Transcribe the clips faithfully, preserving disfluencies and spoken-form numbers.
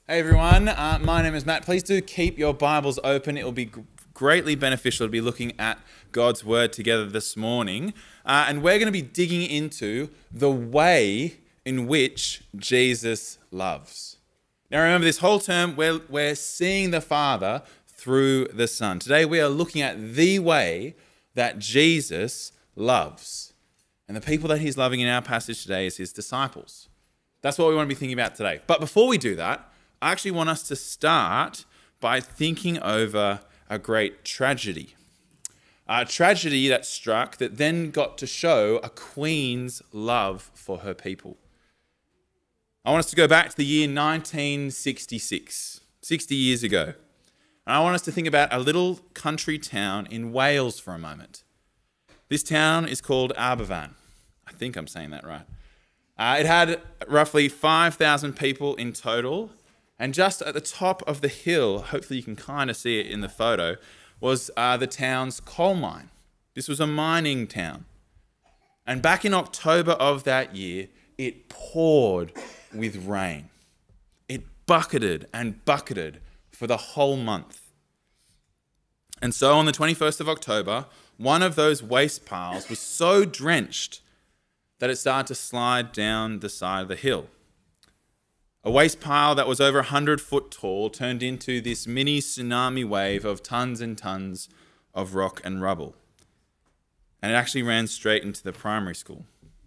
Hey everyone, uh, my name is Matt. Please do keep your Bibles open. It will be g- greatly beneficial to be looking at God's Word together this morning. Uh, and we're going to be digging into the way in which Jesus loves. Now remember, this whole term, we're, we're seeing the Father through the Son. Today we are looking at the way that Jesus loves. And the people that he's loving in our passage today is his disciples. That's what we want to be thinking about today. But before we do that, I actually want us to start by thinking over a great tragedy. A tragedy that struck that then got to show a queen's love for her people. I want us to go back to the year nineteen sixty-six, sixty years ago. And I want us to think about a little country town in Wales for a moment. This town is called Aberfan. I think I'm saying that right. Uh, it had roughly five thousand people in total. And just at the top of the hill, hopefully you can kind of see it in the photo, was uh, the town's coal mine. This was a mining town. And back in October of that year, it poured with rain. It bucketed and bucketed for the whole month. And so on the twenty-first of October, one of those waste piles was so drenched that it started to slide down the side of the hill. A waste pile that was over one hundred foot tall turned into this mini tsunami wave of tons and tons of rock and rubble. And it actually ran straight into the primary school.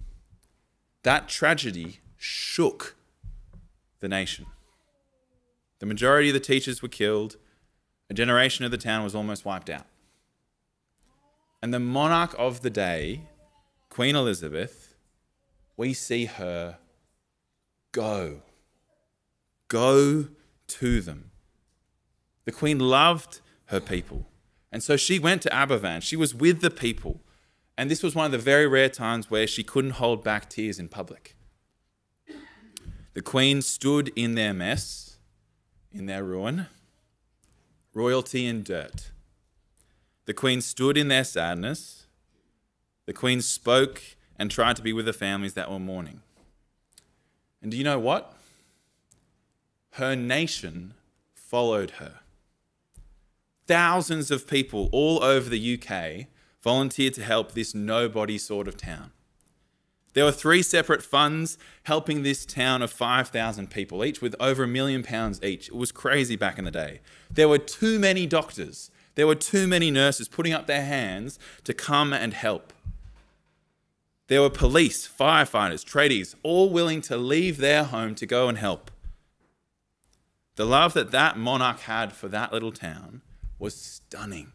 That tragedy shook the nation. The majority of the teachers were killed. A generation of the town was almost wiped out. And the monarch of the day, Queen Elizabeth, we see her go. Go to them. The queen loved her people. And so she went to Aberfan. She was with the people. And this was one of the very rare times where she couldn't hold back tears in public. The queen stood in their mess, in their ruin, royalty in dirt. The queen stood in their sadness. The queen spoke and tried to be with the families that were mourning. And do you know what? Her nation followed her. Thousands of people all over the U K volunteered to help this nobody sort of town. There were three separate funds helping this town of five thousand people, each with over a million pounds each. It was crazy back in the day. There were too many doctors. There were too many nurses putting up their hands to come and help. There were police, firefighters, tradies, all willing to leave their home to go and help. The love that that monarch had for that little town was stunning.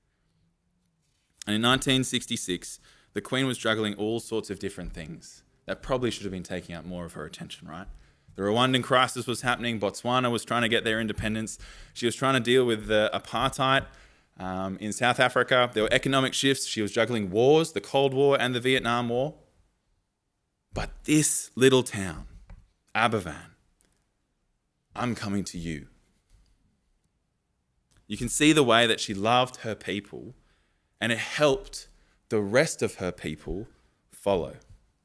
And in nineteen sixty-six, the Queen was juggling all sorts of different things that probably should have been taking up more of her attention, right? The Rwandan crisis was happening. Botswana was trying to get their independence. She was trying to deal with the apartheid um, in South Africa. There were economic shifts. She was juggling wars, the Cold War and the Vietnam War. But this little town, Aberfan, I'm coming to you. You can see the way that she loved her people, and it helped the rest of her people follow.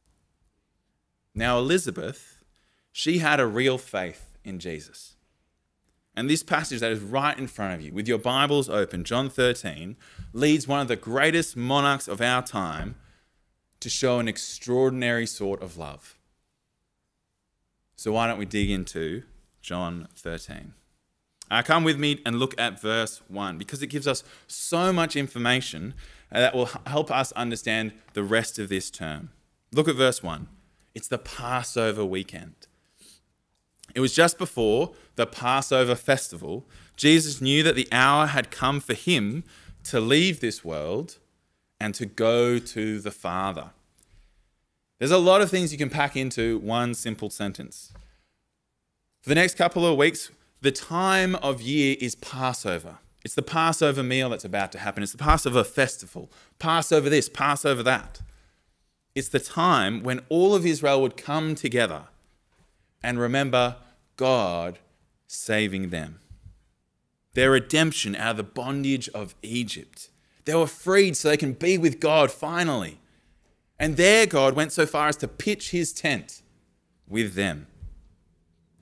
Now, Elizabeth, she had a real faith in Jesus. And this passage that is right in front of you, with your Bibles open, John thirteen, leads one of the greatest monarchs of our time to show an extraordinary sort of love. So why don't we dig into John thirteen. Uh, come with me and look at verse one, because it gives us so much information that will help us understand the rest of this term. Look at verse one. It's the Passover weekend. It was just before the Passover festival. Jesus knew that the hour had come for him to leave this world and to go to the Father. There's a lot of things you can pack into one simple sentence. For the next couple of weeks, the time of year is Passover. It's the Passover meal that's about to happen. It's the Passover festival. Passover this, Passover that. It's the time when all of Israel would come together and remember God saving them. Their redemption out of the bondage of Egypt. They were freed so they can be with God finally. And their God went so far as to pitch his tent with them.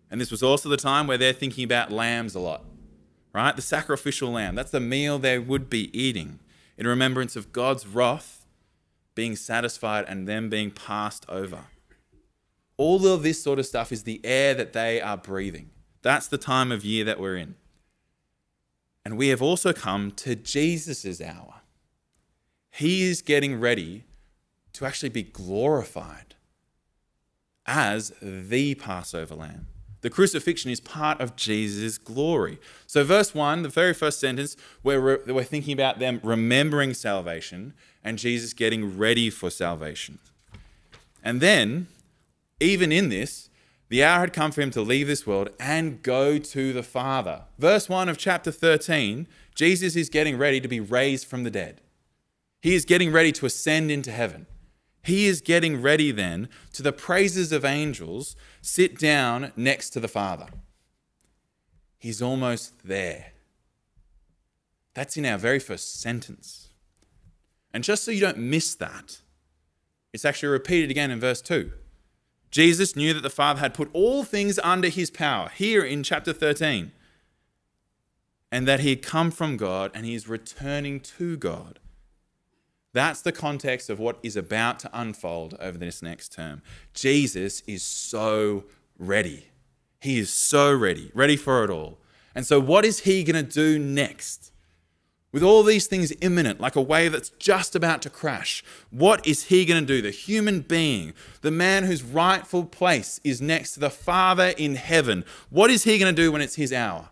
And this was also the time where they're thinking about lambs a lot, right? The sacrificial lamb. That's the meal they would be eating in remembrance of God's wrath being satisfied and them being passed over. All of this sort of stuff is the air that they are breathing. That's the time of year that we're in. And we have also come to Jesus' hour. He is getting ready to actually be glorified as the Passover lamb. The crucifixion is part of Jesus' glory. So verse one, the very first sentence, we're, we're thinking about them remembering salvation and Jesus getting ready for salvation. And then, even in this, the hour had come for him to leave this world and go to the Father. Verse one of chapter thirteen, Jesus is getting ready to be raised from the dead. He is getting ready to ascend into heaven. He is getting ready then to the praises of angels, sit down next to the Father. He's almost there. That's in our very first sentence. And just so you don't miss that, it's actually repeated again in verse two. Jesus knew that the Father had put all things under his power, here in chapter thirteen, and that he had come from God and he is returning to God. That's the context of what is about to unfold over this next term. Jesus is so ready. He is so ready, ready for it all. And so what is he going to do next? With all these things imminent, like a wave that's just about to crash, what is he going to do? The human being, the man whose rightful place is next to the Father in heaven, what is he going to do when it's his hour?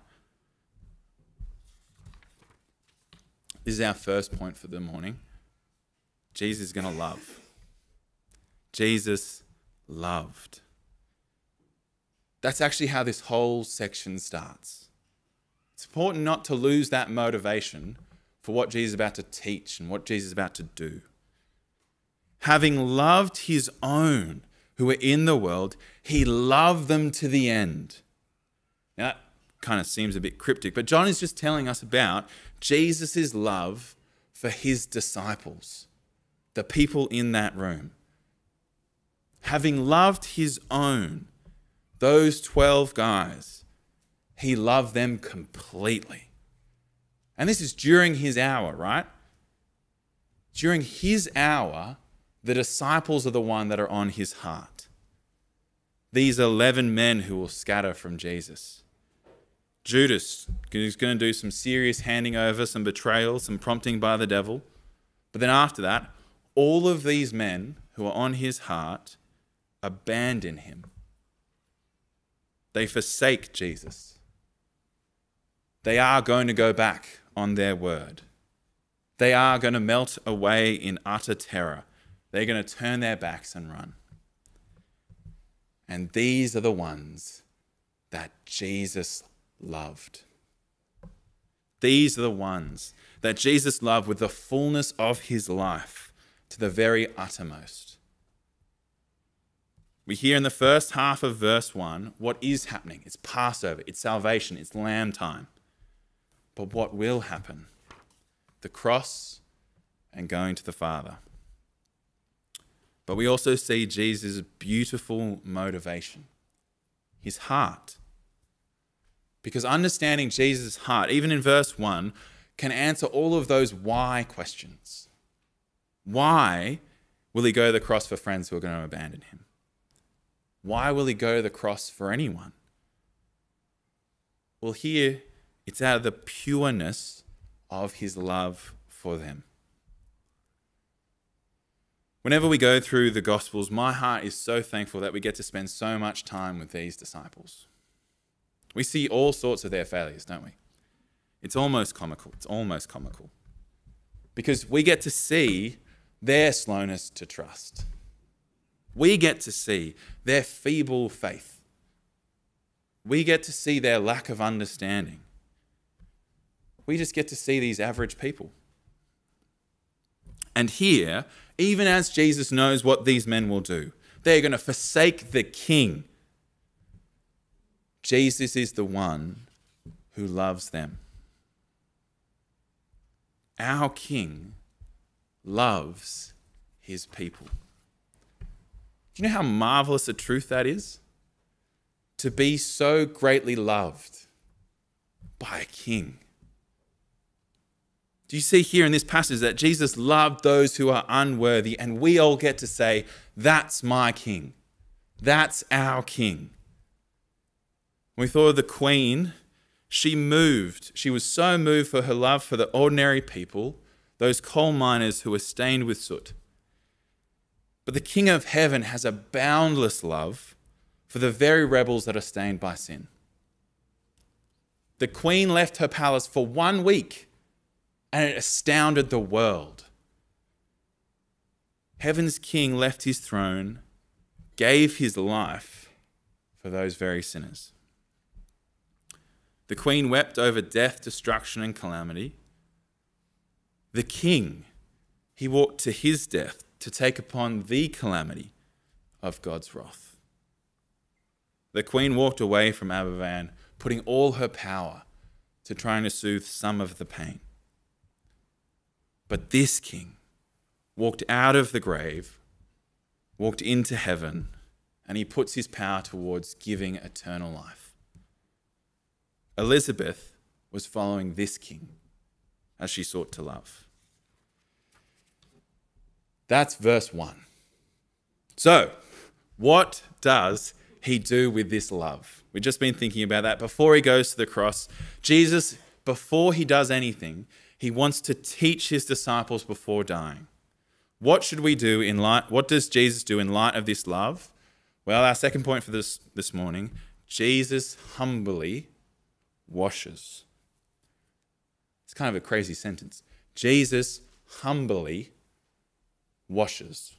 This is our first point for the morning. Jesus is going to love. Jesus loved. That's actually how this whole section starts. It's important not to lose that motivation for what Jesus is about to teach and what Jesus is about to do. Having loved his own who were in the world, he loved them to the end. Now, that kind of seems a bit cryptic, but John is just telling us about Jesus' love for his disciples, the people in that room. Having loved his own, those twelve guys, he loved them completely. And this is during his hour, right? During his hour, the disciples are the one that are on his heart. These eleven men who will scatter from Jesus. Judas, who's going to do some serious handing over, some betrayal, some prompting by the devil. But then after that, all of these men who are on his heart abandon him. They forsake Jesus. They are going to go back on their word. They are going to melt away in utter terror. They're going to turn their backs and run. And these are the ones that Jesus loved. These are the ones that Jesus loved with the fullness of his life, to the very uttermost. We hear in the first half of verse one what is happening. It's Passover, it's salvation, it's lamb time. But what will happen? The cross and going to the Father. But we also see Jesus' beautiful motivation, his heart. Because understanding Jesus' heart, even in verse one, can answer all of those why questions. Why will he go to the cross for friends who are going to abandon him? Why will he go to the cross for anyone? Well, here it's out of the pureness of his love for them. Whenever we go through the Gospels, my heart is so thankful that we get to spend so much time with these disciples. We see all sorts of their failures, don't we? It's almost comical. It's almost comical. Because we get to see their slowness to trust. We get to see their feeble faith. We get to see their lack of understanding. We just get to see these average people. And here, even as Jesus knows what these men will do, they're going to forsake the king. Jesus is the one who loves them. Our king loves his people. Do you know how marvelous a truth that is? to be so greatly loved by a king. Do you see here in this passage that Jesus loved those who are unworthy, and we all get to say, that's my king. That's our king. When we thought of the queen, she moved. She was so moved for her love for the ordinary people, those coal miners who were stained with soot. But the King of Heaven has a boundless love for the very rebels that are stained by sin. The queen left her palace for one week, and it astounded the world. Heaven's king left his throne, gave his life for those very sinners. The queen wept over death, destruction, and calamity. The king, he walked to his death to take upon the calamity of God's wrath. The queen walked away from Aberfan, putting all her power to trying to soothe some of the pain. But this king walked out of the grave, walked into heaven, and he puts his power towards giving eternal life. Elizabeth was following this king as she sought to love. That's verse one. So, what does he do with this love? We've just been thinking about that. Before he goes to the cross, Jesus, before he does anything, he wants to teach his disciples before dying. What should we do in light? What does Jesus do in light of this love? Well, our second point for this this morning, Jesus humbly washes. It's kind of a crazy sentence. Jesus humbly washes.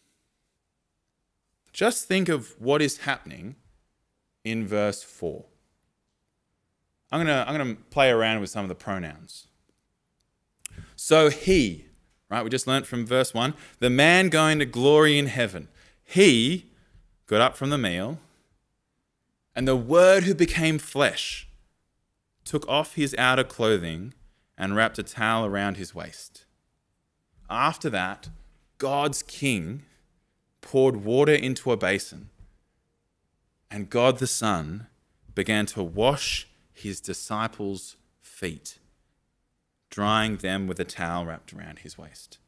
Just think of what is happening in verse four. I'm gonna I'm gonna play around with some of the pronouns. So he, right? We just learnt from verse one, the man going to glory in heaven. He got up from the meal, and the Word who became flesh took off his outer clothing and wrapped a towel around his waist. After that, God's King poured water into a basin, and God the Son began to wash his disciples' feet, drying them with a towel wrapped around his waist.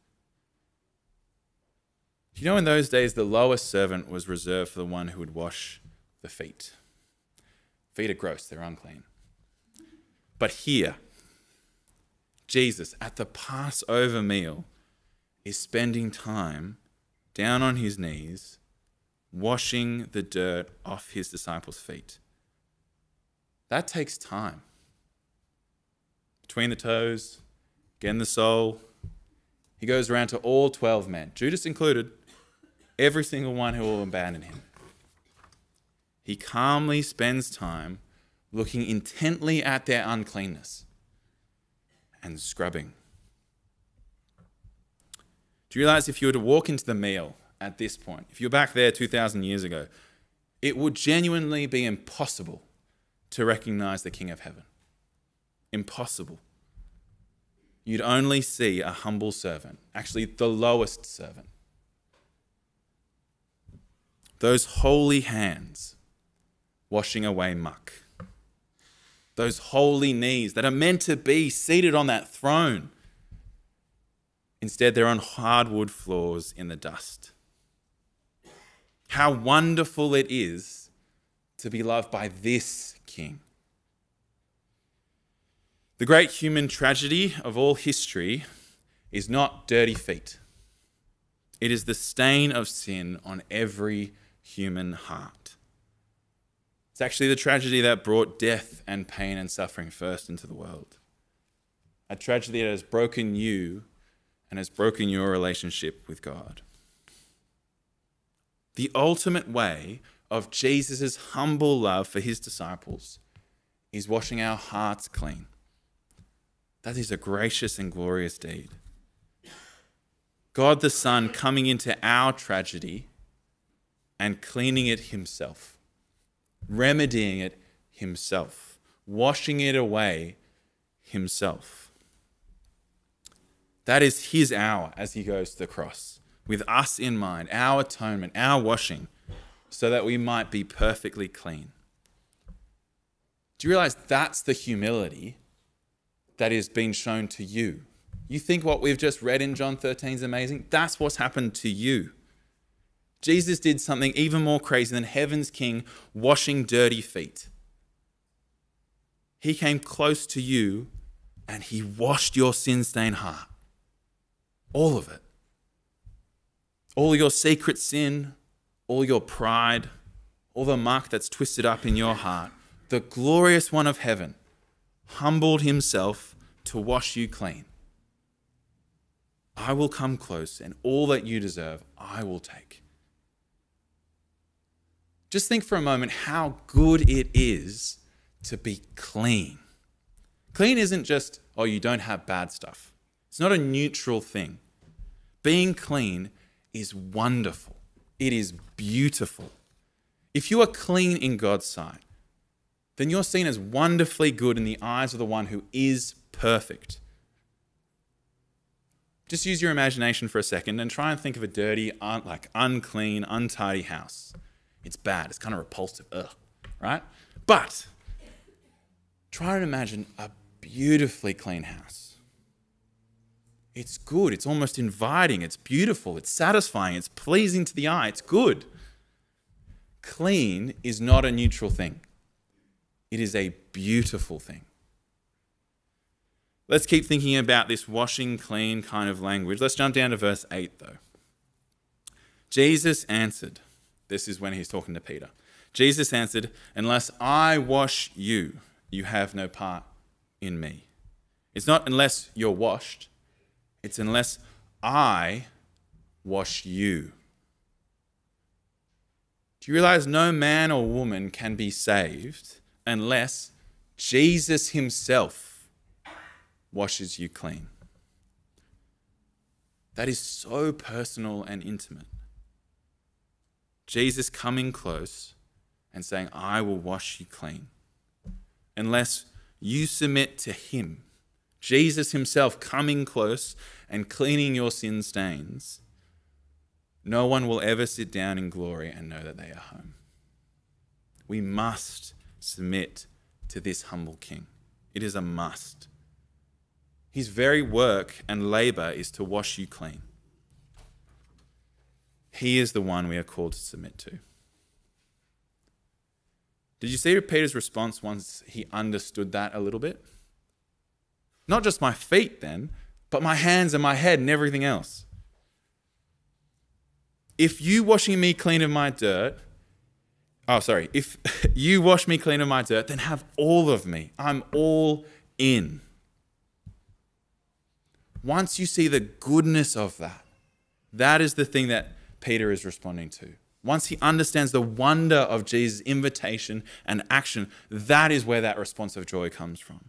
You know, in those days, the lowest servant was reserved for the one who would wash the feet. Feet are gross, they're unclean. But here, Jesus, at the Passover meal, is spending time down on his knees, washing the dirt off his disciples' feet. That takes time. Between the toes, getting the sole. He goes around to all twelve men, Judas included, every single one who will abandon him. He calmly spends time looking intently at their uncleanness and scrubbing. Do you realize if you were to walk into the meal at this point, if you're back there two thousand years ago, it would genuinely be impossible to recognize the King of Heaven. Impossible. You'd only see a humble servant, actually the lowest servant. Those holy hands washing away muck. Those holy knees that are meant to be seated on that throne. Instead, they're on hardwood floors in the dust. How wonderful it is to be loved by this King. The great human tragedy of all history is not dirty feet. It is the stain of sin on every human heart. It's actually the tragedy that brought death and pain and suffering first into the world. A tragedy that has broken you and has broken your relationship with God. The ultimate way of Jesus' humble love for his disciples is washing our hearts clean. That is a gracious and glorious deed. God the Son coming into our tragedy and cleaning it himself, remedying it himself, washing it away himself. That is his hour as he goes to the cross, with us in mind, our atonement, our washing, so that we might be perfectly clean. Do you realize that's the humility that is being shown to you? You think what we've just read in John thirteen is amazing? That's what's happened to you. Jesus did something even more crazy than heaven's king washing dirty feet. He came close to you and he washed your sin-stained heart. All of it. All your secret sin, all your pride, all the muck that's twisted up in your heart. The glorious one of heaven humbled himself to wash you clean. I will come close and all that you deserve, I will take. Just think for a moment how good it is to be clean. Clean isn't just, oh, you don't have bad stuff. It's not a neutral thing. Being clean is wonderful. It is beautiful. If you are clean in God's sight, then you're seen as wonderfully good in the eyes of the one who is perfect. Just use your imagination for a second and try and think of a dirty, un- like unclean, untidy house. It's bad. It's kind of repulsive. Ugh, right? But try and imagine a beautifully clean house. It's good. It's almost inviting. It's beautiful. It's satisfying. It's pleasing to the eye. It's good. Clean is not a neutral thing. It is a beautiful thing. Let's keep thinking about this washing clean kind of language. Let's jump down to verse eight though. Jesus answered. This is when he's talking to Peter. Jesus answered, unless I wash you, you have no part in me. It's not unless you're washed. It's unless I wash you. Do you realize no man or woman can be saved unless Jesus himself washes you clean? That is so personal and intimate. Jesus coming close and saying, I will wash you clean. Unless you submit to him, Jesus himself coming close and cleaning your sin stains, no one will ever sit down in glory and know that they are home. We must submit to this humble king. It is a must. His very work and labor is to wash you clean. He is the one we are called to submit to. Did you see Peter's response once he understood that a little bit? Not just my feet then, but my hands and my head and everything else. If you washing me clean of my dirt, oh, sorry, if you wash me clean of my dirt, then have all of me. I'm all in. Once you see the goodness of that, that is the thing that Peter is responding to. Once he understands the wonder of Jesus' invitation and action, that is where that response of joy comes from.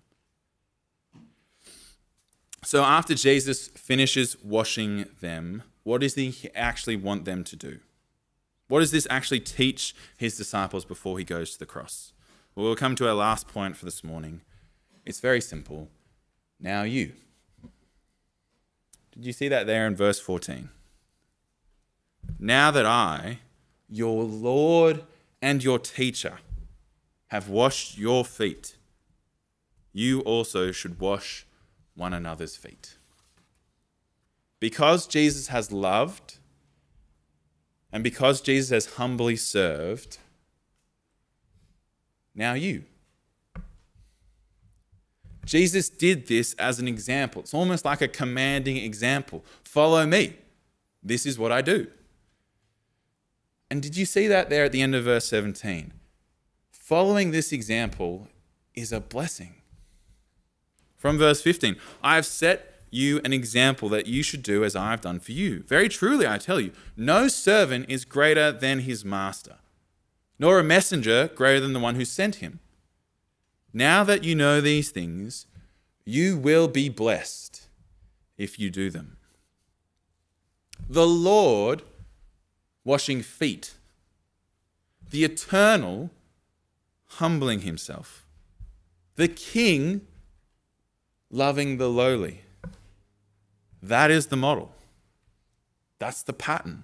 So after Jesus finishes washing them, what does he actually want them to do? What does this actually teach his disciples before he goes to the cross? Well, we'll come to our last point for this morning. It's very simple. Now you. Did you see that there in verse fourteen? Now that I, your Lord and your teacher, have washed your feet, you also should wash one another's feet. Because Jesus has loved and because Jesus has humbly served, now you. Jesus did this as an example. It's almost like a commanding example. Follow me. This is what I do. And did you see that there at the end of verse seventeen? Following this example is a blessing. From verse fifteen, I have set you an example that you should do as I have done for you. Very truly, I tell you, no servant is greater than his master, nor a messenger greater than the one who sent him. Now that you know these things, you will be blessed if you do them. The Lord washing feet, the eternal humbling himself, the King loving the lowly. That is the model. That's the pattern.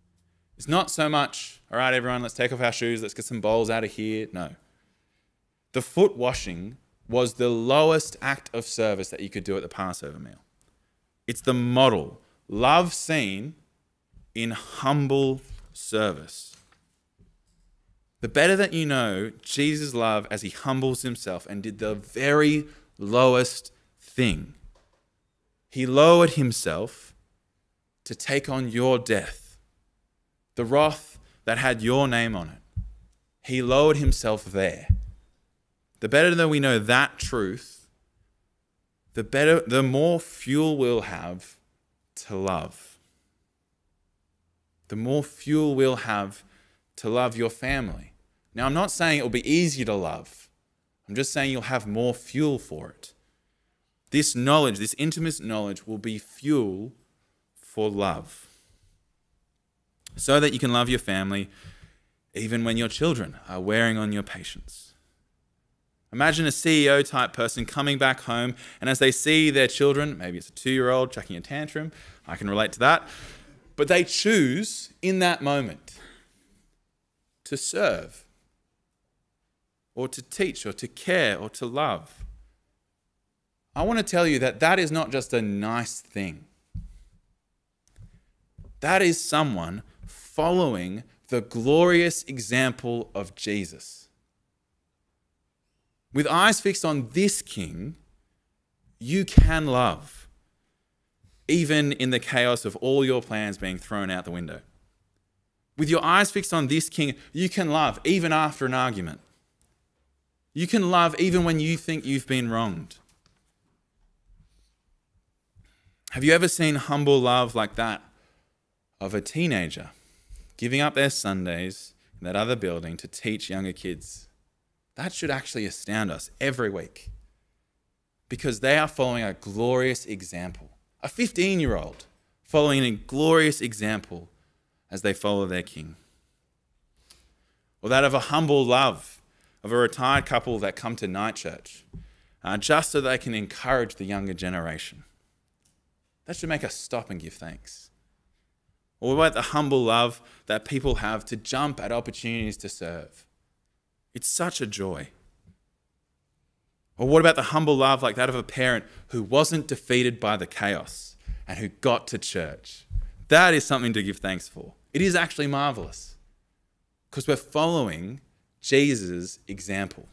It's not so much, all right, everyone, let's take off our shoes, let's get some bowls out of here. No. The foot washing was the lowest act of service that you could do at the Passover meal. It's the model. Love seen in humble service. The better that you know Jesus' love as he humbles himself and did the very lowest thing. He lowered himself to take on your death, the wrath that had your name on it. He lowered himself there. The better that we know that truth, the better, the more fuel we'll have to love. The more fuel we'll have to love your family. Now, I'm not saying it will be easier to love. I'm just saying you'll have more fuel for it. This knowledge, this intimate knowledge will be fuel for love. So that you can love your family even when your children are wearing on your patience. Imagine a C E O type person coming back home, and as they see their children, maybe it's a two-year-old chucking a tantrum, I can relate to that, but they choose in that moment to serve or to teach or to care or to love. I want to tell you that that is not just a nice thing. That is someone following the glorious example of Jesus. With eyes fixed on this King, you can love, even in the chaos of all your plans being thrown out the window. With your eyes fixed on this King, you can love, even after an argument. You can love even when you think you've been wronged. Have you ever seen humble love like that of a teenager giving up their Sundays in that other building to teach younger kids? That should actually astound us every week because they are following a glorious example. A fifteen-year-old following a glorious example as they follow their King. Or that of a humble love of a retired couple that come to night church uh, just so they can encourage the younger generation. That should make us stop and give thanks. Or about the humble love that people have to jump at opportunities to serve. It's such a joy. Or what about the humble love like that of a parent who wasn't defeated by the chaos and who got to church? That is something to give thanks for. It is actually marvelous because we're following Jesus' example.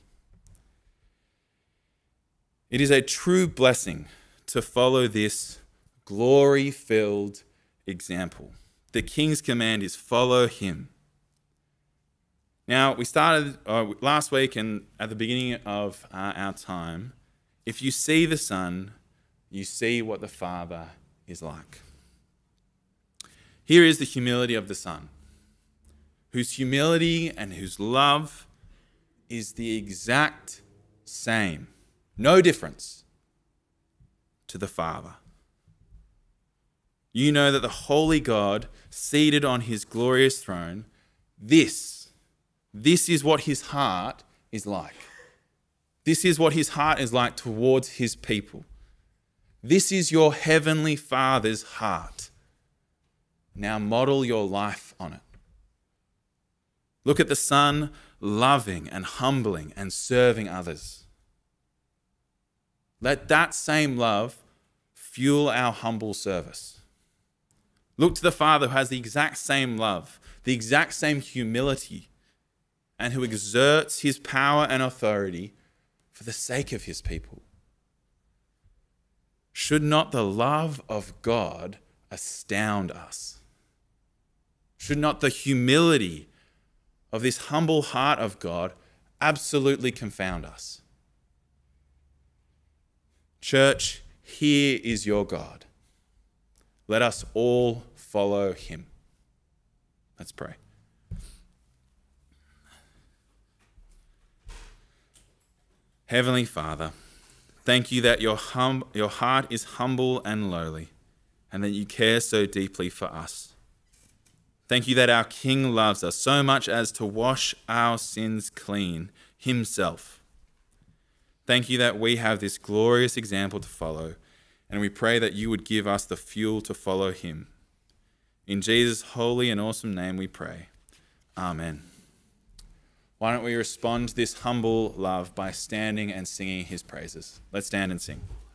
It is a true blessing to follow this glory-filled example. The King's command is follow him. Now, we started uh, last week and at the beginning of uh, our time, if you see the Son, you see what the Father is like. Here is the humility of the Son, whose humility and whose love is the exact same, no difference, to the Father. You know that the holy God, seated on his glorious throne, this This is what his heart is like. This is what his heart is like towards his people. This is your heavenly Father's heart. Now model your life on it. Look at the Son loving and humbling and serving others. Let that same love fuel our humble service. Look to the Father who has the exact same love, the exact same humility, and who exerts his power and authority for the sake of his people. Should not the love of God astound us? Should not the humility of this humble heart of God absolutely confound us? Church, here is your God. Let us all follow him. Let's pray. Heavenly Father, thank you that your, hum- your heart is humble and lowly, and that you care so deeply for us. Thank you that our King loves us so much as to wash our sins clean himself. Thank you that we have this glorious example to follow, and we pray that you would give us the fuel to follow him. In Jesus' holy and awesome name we pray. Amen. Why don't we respond to this humble love by standing and singing his praises? Let's stand and sing.